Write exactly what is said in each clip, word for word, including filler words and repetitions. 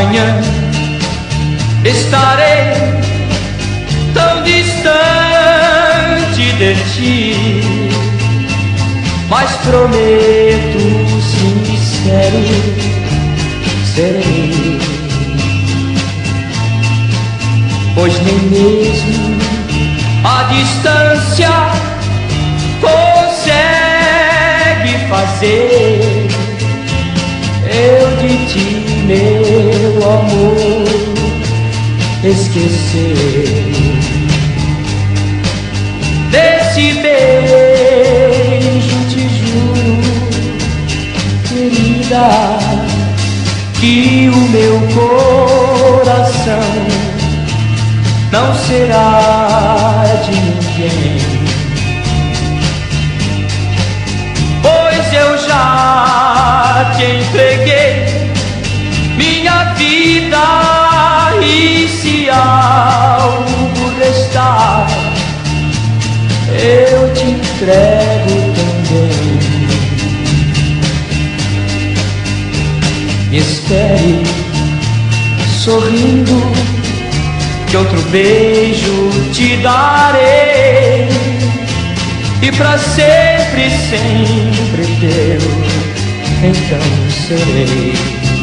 amanhã estarei tão distante de ti, mas prometo, sincero, serei. Pois nem mesmo a distância consegue fazer eu de ti, meu amor, esquecer. Desse beijo te juro, querida, que o meu coração não será de ninguém, pois eu já te entreguei minha vida, e se algo restar, eu te entrego também. Me espere sorrindo, que outro beijo te darei, e pra sempre, sempre teu, então serei.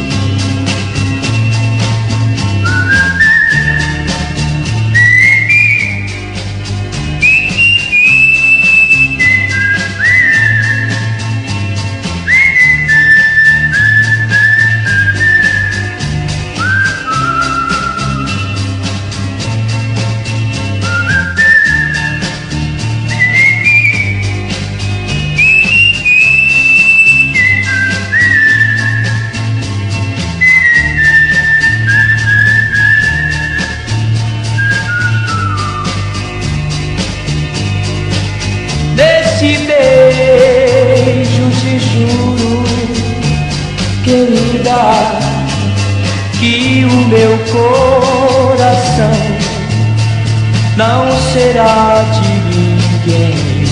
Desse beijo te juro, querida, que o meu coração não será de ninguém,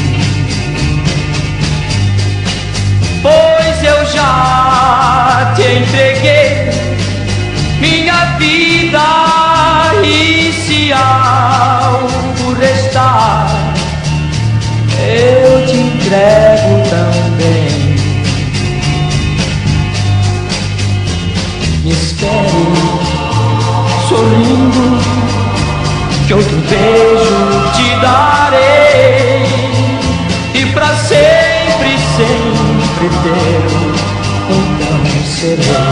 pois eu já te entreguei minha vida, e se algo restar, eu te entrego também. Me espere sorrindo, que outro beijo te darei, e pra sempre, sempre teu, então serei.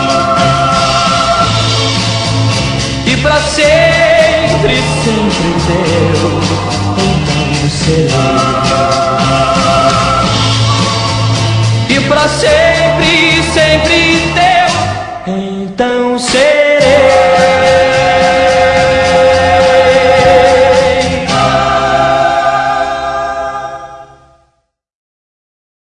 E pra sempre, sempre teu, então serei. E pra sempre, sempre teu, então serei.